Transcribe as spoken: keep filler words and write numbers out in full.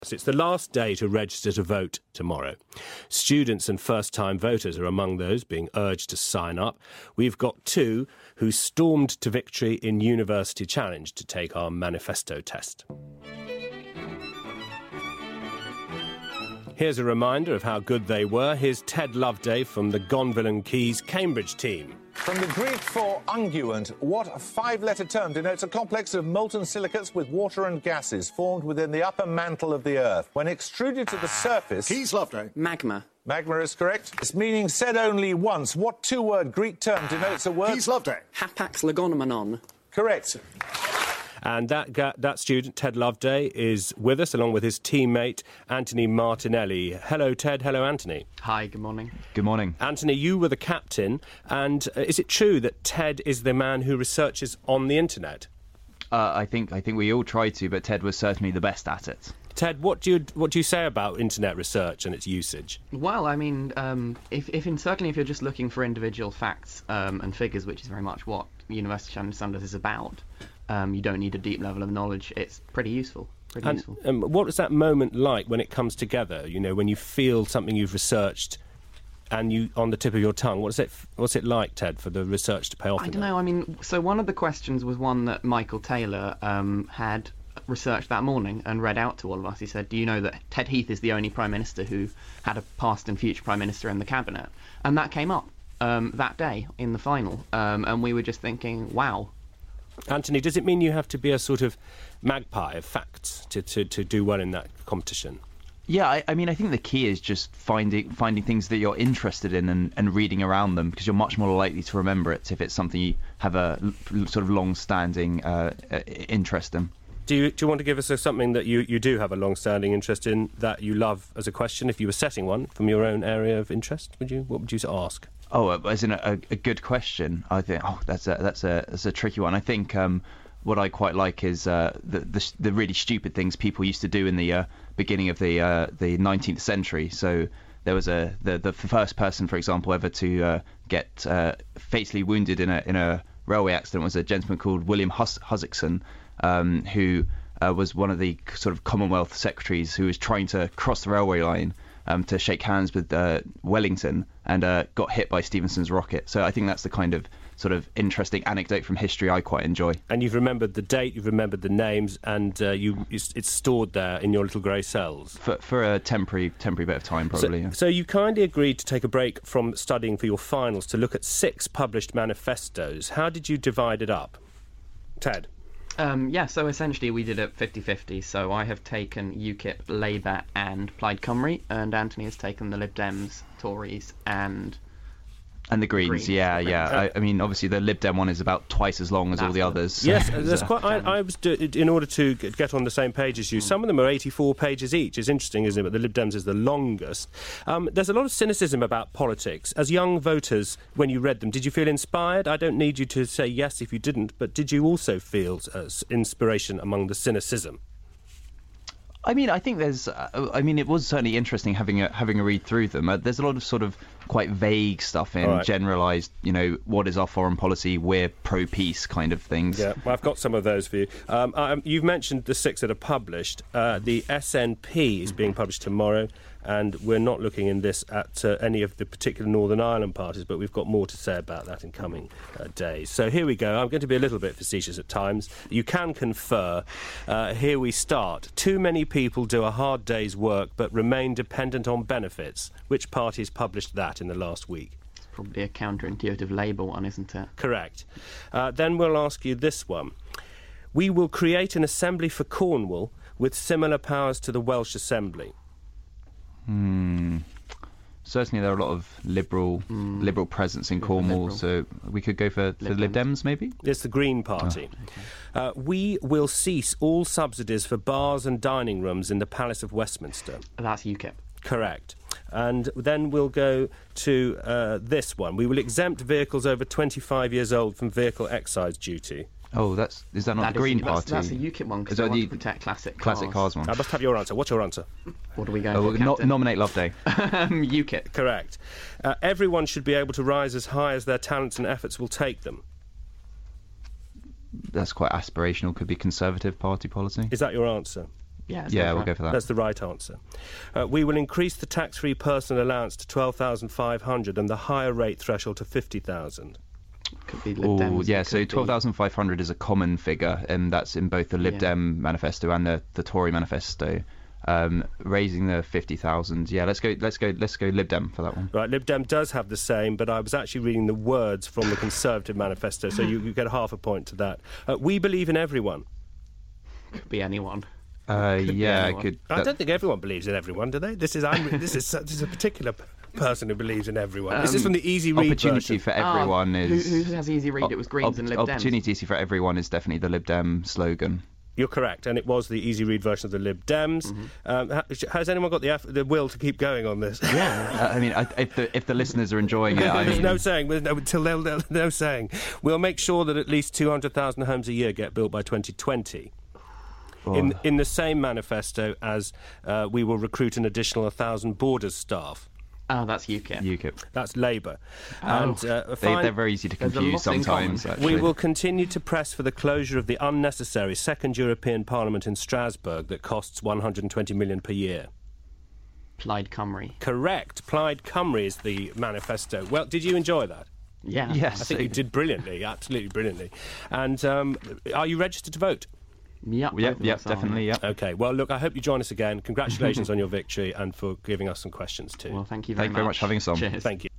It's the last day to register to vote tomorrow. Students and first-time voters are among those being urged to sign up. We've got two who stormed to victory in University Challenge to take our manifesto test. Here's a reminder of how good they were. Here's Ted Loveday from the Gonville and Keys Cambridge team. From the Greek for unguent, what five-letter term denotes a complex of molten silicates with water and gases formed within the upper mantle of the Earth? When extruded to the surface... Keys Loveday. Magma. Magma is correct. Its meaning said only once. What two-word Greek term denotes a word... Keys Loveday. Hapax legomenon. Correct. And that ga- that student, Ted Loveday, is with us, along with his teammate, Anthony Martinelli. Hello, Ted. Hello, Anthony. Hi, good morning. Good morning. Anthony, you were the captain, and uh, is it true that Ted is the man who researches on the internet? Uh, I think I think we all try to, but Ted was certainly the best at it. Ted, what do you what do you say about internet research and its usage? Well, I mean, um, if, if in, certainly if you're just looking for individual facts um, and figures, which is very much what University Challenge Sundays is about, um, you don't need a deep level of knowledge. It's pretty useful. Pretty and, useful. Um, what is that moment like when it comes together? You know, when you feel something you've researched and you on the tip of your tongue. What's it? What's it like, Ted, for the research to pay off? I don't know. I mean, so one of the questions was one that Michael Taylor um, had researched that morning and read out to all of us. He said, do you know that Ted Heath is the only Prime Minister who had a past and future Prime Minister in the Cabinet? And that came up um, that day in the final. Um, and we were just thinking, wow. Anthony, does it mean you have to be a sort of magpie of facts to, to, to do well in that competition? Yeah, I, I mean, I think the key is just finding finding things that you're interested in and, and reading around them, because you're much more likely to remember it if it's something you have a l- sort of long-standing uh, interest in. Do you, do you want to give us a, something that you, you do have a long-standing interest in that you love as a question? If you were setting one from your own area of interest, would you? What would you ask? Oh, as in a, a good question. I think oh, that's a that's a that's a tricky one. I think um, what I quite like is uh, the, the the really stupid things people used to do in the uh, beginning of the uh, the nineteenth century. So there was a the the first person, for example, ever to uh, get uh, fatally wounded in a in a railway accident was a gentleman called William Hus- Huzzickson. Um, who uh, was one of the sort of Commonwealth secretaries who was trying to cross the railway line um, to shake hands with uh, Wellington and uh, got hit by Stephenson's rocket. So I think that's the kind of sort of interesting anecdote from history I quite enjoy. And you've remembered the date, you've remembered the names, and uh, you it's, it's stored there in your little grey cells. For, for a temporary temporary bit of time, probably. So, yeah. so you kindly agreed to take a break from studying for your finals to look at six published manifestos. How did you divide it up? Ted? Um, yeah, so essentially we did it fifty-fifty. So I have taken UKIP, Labour and Plaid Cymru, and Anthony has taken the Lib Dems, Tories and... And the Greens, Greens yeah, the Greens. yeah. I, I mean, obviously the Lib Dem one is about twice as long as That's all the the, others. Yes, so, there's so. quite. I, I was do, in order to get on the same page as you. Mm. Some of them are eighty-four pages each. It's interesting, isn't it? But the Lib Dems is the longest. Um, there's a lot of cynicism about politics. As young voters, when you read them, did you feel inspired? I don't need you to say yes if you didn't, but did you also feel uh, inspiration among the cynicism? I mean, I think there's. Uh, I mean, it was certainly interesting having a having a read through them. Uh, there's a lot of sort of quite vague stuff in right. generalised. You know, what is our foreign policy? We're pro-peace kind of things. Yeah, well, I've got some of those for you. Um, um, you've mentioned the six that are published. Uh, the S N P is being published tomorrow, and we're not looking in this at uh, any of the particular Northern Ireland parties, but we've got more to say about that in coming uh, days. So here we go. I'm going to be a little bit facetious at times. You can confer. Uh, here we start. Too many people do a hard day's work but remain dependent on benefits. Which parties published that in the last week? It's probably a counterintuitive Labour one, isn't it? Correct. Uh, then we'll ask you this one. We will create an assembly for Cornwall with similar powers to the Welsh Assembly. Hmm. Certainly, there are a lot of liberal mm. liberal presence in Cornwall, liberal. so we could go for, for Lib, Lib Dems, maybe? It's the Green Party. Oh. Okay. Uh, we will cease all subsidies for bars and dining rooms in the Palace of Westminster. That's UKIP. Correct. And then we'll go to uh, this one. We will exempt vehicles over twenty-five years old from vehicle excise duty. Oh, that's is that not that the Green is, Party? That's, that's a UKIP one, because they want to protect classic cars. Classic cars one. I must have your answer. What's your answer? What are we going oh, for, no, Nominate Loveday. um, UKIP. Correct. Uh, everyone should be able to rise as high as their talents and efforts will take them. That's quite aspirational. Could be Conservative Party policy. Is that your answer? Yeah, let's Yeah, go for we'll it. go for that. That's the right answer. Uh, we will increase the tax-free personal allowance to twelve thousand five hundred and the higher rate threshold to fifty thousand. Could be Lib Oh, Dems, yeah, it so could be- twelve thousand five hundred is a common figure, and that's in both the Lib Yeah. Dem manifesto and the, the Tory manifesto. Um, raising the fifty thousand, yeah, let's go, let's go, let's go Lib Dem for that one. Right, Lib Dem does have the same, but I was actually reading the words from the Conservative manifesto, so you, you get half a point to that. Uh, we believe in everyone. Could be anyone. Uh, Could be yeah, anyone. good. I that- don't think everyone believes in everyone, do they? This is I'm, this is this is a particular p- person who believes in everyone. this is from the Easy Read Opportunity version. for everyone Ah, is. Who, who has easy read? It was Greens op- and Lib Dems. Opportunity for everyone is definitely the Lib Dem slogan. You're correct, and it was the Easy Read version of the Lib Dems. Mm-hmm. Um, ha- has anyone got the eff- the will to keep going on this? Yeah. Uh, I mean, I, if the if the listeners are enjoying it, I There's mean, no saying. There's no, until they'll, they'll, no saying. We'll make sure that at least two hundred thousand homes a year get built by twenty twenty. In in the same manifesto as uh, we will recruit an additional one thousand Borders staff. Oh, that's U KIP. UKIP. That's Labour. And uh, They, fine- they're very easy to There's a confuse lot in sometimes. common. Actually. We will continue to press for the closure of the unnecessary Second European Parliament in Strasbourg that costs one hundred twenty million per year. Plaid Cymru. Correct. Plaid Cymru is the manifesto. Well, did you enjoy that? Yeah. Yes. I think you did brilliantly, absolutely brilliantly. And um, are you registered to vote? Yep. Yep, both of yep, us are. definitely, yep. Okay, well, look, I hope you join us again. Congratulations on your victory and for giving us some questions too. Well, thank you very Thank you much. very much for having us on. Cheers. Thank you.